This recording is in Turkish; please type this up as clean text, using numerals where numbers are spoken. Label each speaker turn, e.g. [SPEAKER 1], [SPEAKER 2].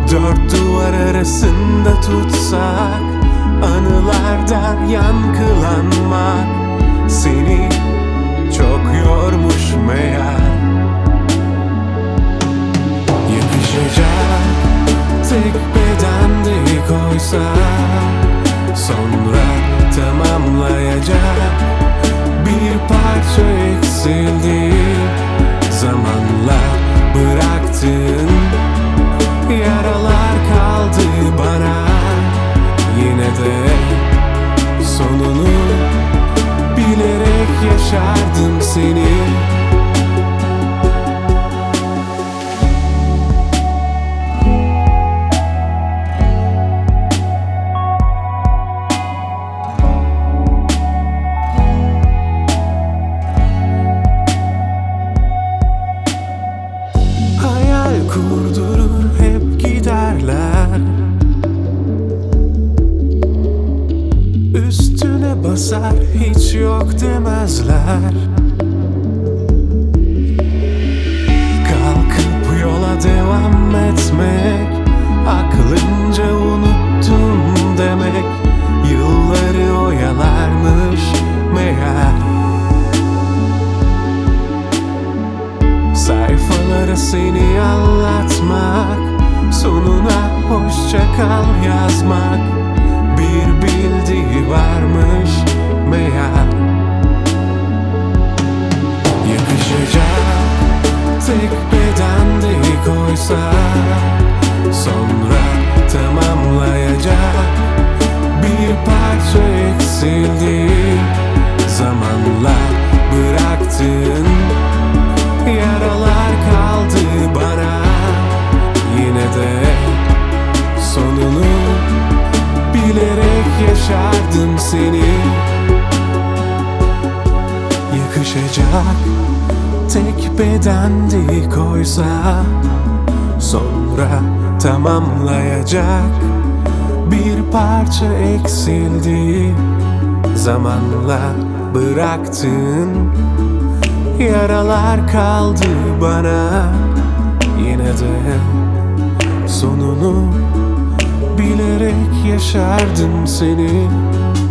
[SPEAKER 1] Dört duvar arasında tutsak, anılarda yankılanmak seni çok yormuş meğer. Yakışacak tek bedende koysak, sonra tamamlayacak bir parça eksildi. Zamanla bıraktığın yaralar kaldı bana. Yine de sonunu bilerek yaşardım seni. Hayal kurdurur hep giderler, üstüne basar hiç yok demezler. Kalkıp yola devam etmek, aklınca unuttum demek, yılları oyalarmış meğer. Sayfalara seni anlatmak, sonuna hoşça kal yazmak, bir bildiği varmış meğer. Yakışacak tek bedende koysak, sonra tamamlayacak bir parça eksildi. Zamanla bıraktığın yaralar kaldı bana. Yine de sonunu bilerek yaşardım seni. Yakışacak tek bedendi koysa, sonra tamamlayacak bir parça eksildi. Zamanla bıraktığın yaralar kaldı bana. Yine de sonunu bilerek yaşardım seni.